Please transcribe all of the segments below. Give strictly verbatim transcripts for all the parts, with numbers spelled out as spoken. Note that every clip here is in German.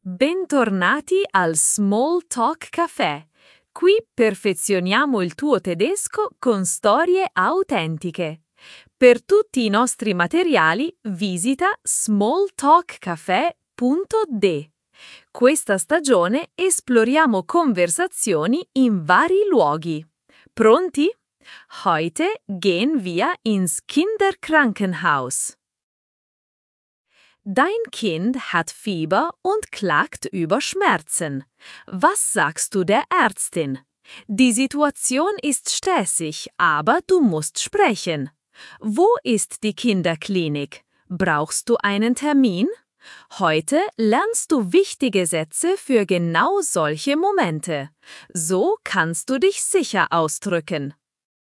Bentornati al Small Talk Café. Qui perfezioniamo il tuo tedesco con storie autentiche. Per tutti i nostri materiali visita small talk café punto d. Questa stagione esploriamo conversazioni in vari luoghi. Pronti? Heute gehen wir ins Kinderkrankenhaus. Dein Kind hat Fieber und klagt über Schmerzen. Was sagst du der Ärztin? Die Situation ist stressig, aber du musst sprechen. Wo ist die Kinderklinik? Brauchst du einen Termin? Heute lernst du wichtige Sätze für genau solche Momente. So kannst du dich sicher ausdrücken.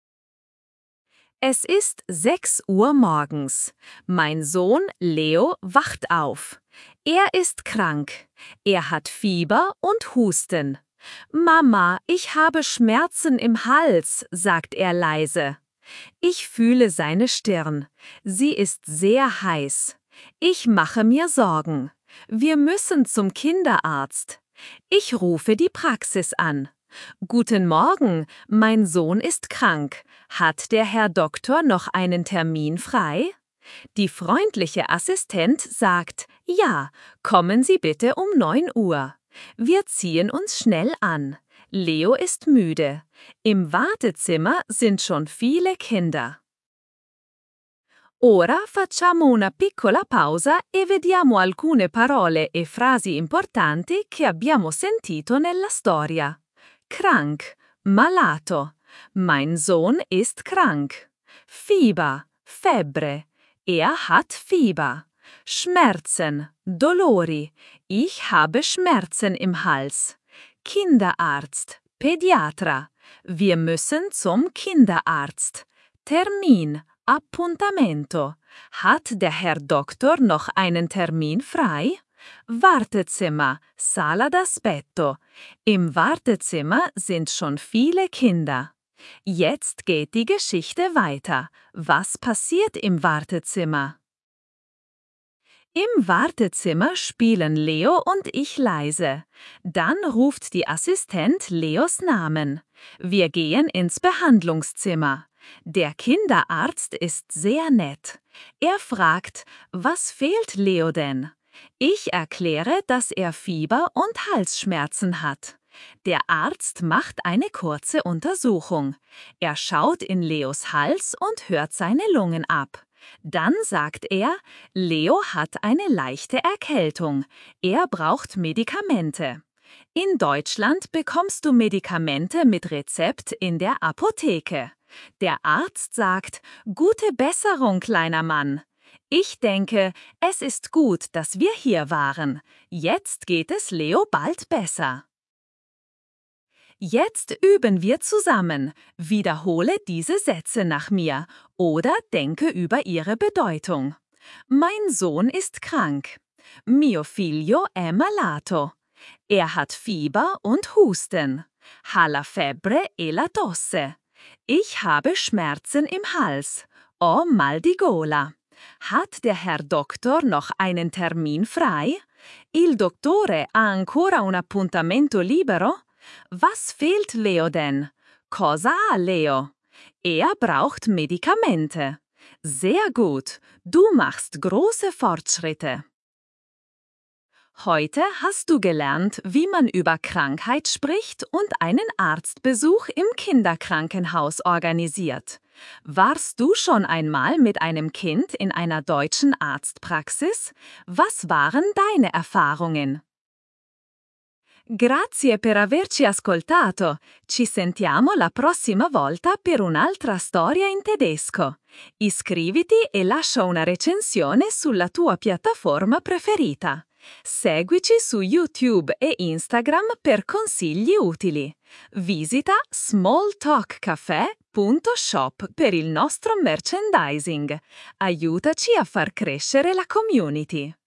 Es ist sechs Uhr morgens. Mein Sohn Leo wacht auf. Er ist krank. Er hat Fieber und Husten. Mama, ich habe Schmerzen im Hals, sagt er leise. Ich fühle seine Stirn. Sie ist sehr heiß. Ich mache mir Sorgen. Wir müssen zum Kinderarzt. Ich rufe die Praxis an. Guten Morgen, mein Sohn ist krank. Hat der Herr Doktor noch einen Termin frei? Die freundliche Assistent sagt, ja, kommen Sie bitte um neun Uhr. Wir ziehen uns schnell an. Leo ist müde. Im Wartezimmer sind schon viele Kinder. Ora facciamo una piccola pausa e vediamo alcune parole e frasi importanti che abbiamo sentito nella storia. Krank, malato. Mein Sohn ist krank. Fieber, Febbre. Er hat Fieber. Schmerzen, Dolori. Ich habe Schmerzen im Hals. Kinderarzt, Pädiatra. Wir müssen zum Kinderarzt. Termin, Appuntamento. Hat der Herr Doktor noch einen Termin frei? Wartezimmer, Sala d'aspetto. Im Wartezimmer sind schon viele Kinder. Jetzt geht die Geschichte weiter. Was passiert im Wartezimmer? Im Wartezimmer spielen Leo und ich leise. Dann ruft die Assistent Leos Namen. Wir gehen ins Behandlungszimmer. Der Kinderarzt ist sehr nett. Er fragt, was fehlt Leo denn? Ich erkläre, dass er Fieber und Halsschmerzen hat. Der Arzt macht eine kurze Untersuchung. Er schaut in Leos Hals und hört seine Lungen ab. Dann sagt er, Leo hat eine leichte Erkältung. Er braucht Medikamente. In Deutschland bekommst du Medikamente mit Rezept in der Apotheke. Der Arzt sagt, gute Besserung, kleiner Mann. Ich denke, es ist gut, dass wir hier waren. Jetzt geht es Leo bald besser. Jetzt üben wir zusammen. Wiederhole diese Sätze nach mir oder denke über ihre Bedeutung. Mein Sohn ist krank. Mio figlio è malato. Er hat Fieber und Husten. Ha la febbre e la tosse. Ich habe Schmerzen im Hals. Ho mal di gola. Hat der Herr Doktor noch einen Termin frei? Il dottore ha ancora un appuntamento libero? Was fehlt Leo denn? Cosa ha Leo? Er braucht Medikamente. Sehr gut, du machst große Fortschritte. Heute hast du gelernt, wie man über Krankheit spricht und einen Arztbesuch im Kinderkrankenhaus organisiert. Warst du schon einmal mit einem Kind in einer deutschen Arztpraxis? Was waren deine Erfahrungen? Grazie per averci ascoltato. Ci sentiamo la prossima volta per un'altra storia in tedesco. Iscriviti e lascia una recensione sulla tua piattaforma preferita. Seguici su YouTube e Instagram per consigli utili. Visita small talk café punto shop per il nostro merchandising. Aiutaci a far crescere la community.